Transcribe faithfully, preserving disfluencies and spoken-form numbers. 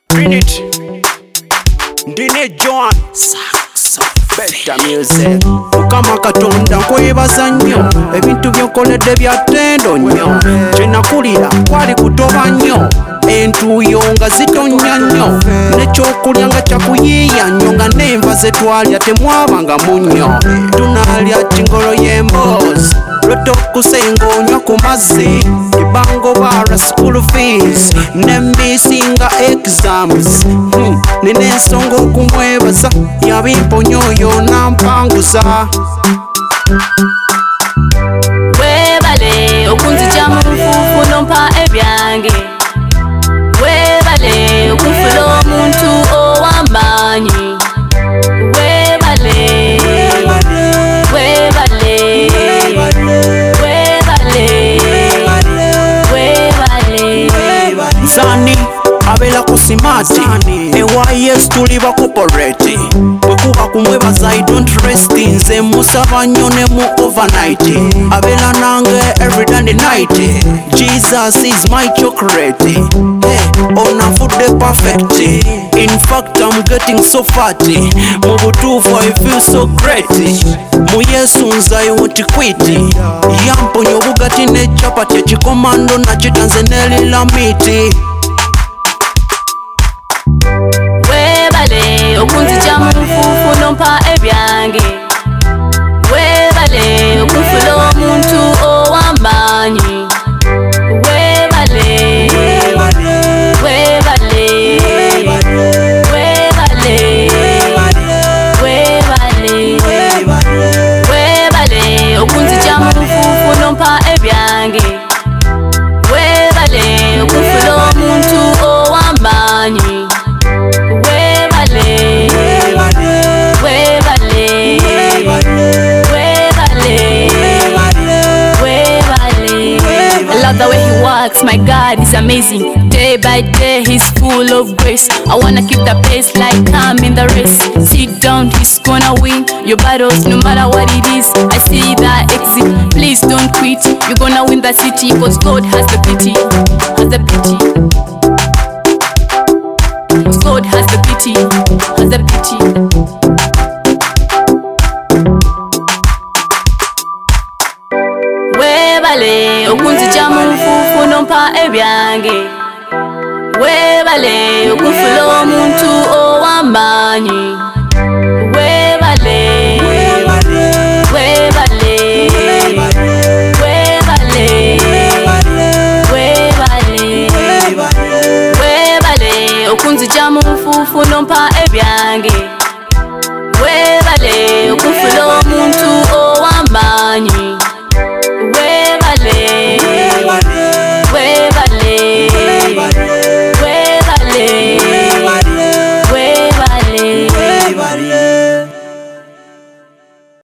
Trinity Ndine John Saxo Better music Mukama Katonda nkwebaza nnyo ebintu by'onkoledde bya ttendo nnyo kye nakulira kwali kutoba nnyo entuuyo nga zitonnya nnyo n'ekyokulya nga kyakuyiiya nnyo nga n'enva ze twalya temwabanga munnyo tunaalya kingolo y'emboozi lwetokusenga onywa ku mazzi ibango bara school fees nembisinga exams hmm. nina ensonga okumwebaza yabimponya oyo nampanguza webale okunzija mu nfuufu nompa ebyange webale okunfula omuntu ow'amaanyi webale webale Zani abela ku simati ewa yes tuliba corporate bwekuba kumwebaza I don't rest nze musaba nnyo ne mu overnight abela nange every day and night Jesus is my chocolate hey, onafudde perfect in fact I'm getting so fat mu butuufu I feel so great mu Yesu nze I won't quit yamponya obugati ne chapati ekikomando nakitanze nelilamiti webale okunzija mu nfuufu nompa ebyange webale okunfula omuntu ow'amaanyi webale webale webale webale webale okunzija mu nfuufu nompa ebyange webale okunfula omuntu ow'amaanyi the way he works, my God is amazing. Day by day he's full of grace. I wanna keep the pace like I'm in the race. Sit down, he's gonna win your battles no matter what it is. I see that exit, please don't quit. You're gonna win the city, cause God has the pity. Has the pity. Cause God has the pity. Has the pity. Webale okunzija mu nfuufu nompa ebyange webale okunfula omuntu ow'amaanyi webale webale webale webale webale okunzija mu nfuufu nompa ebyange webale okunfula omuntu ow'amaanyi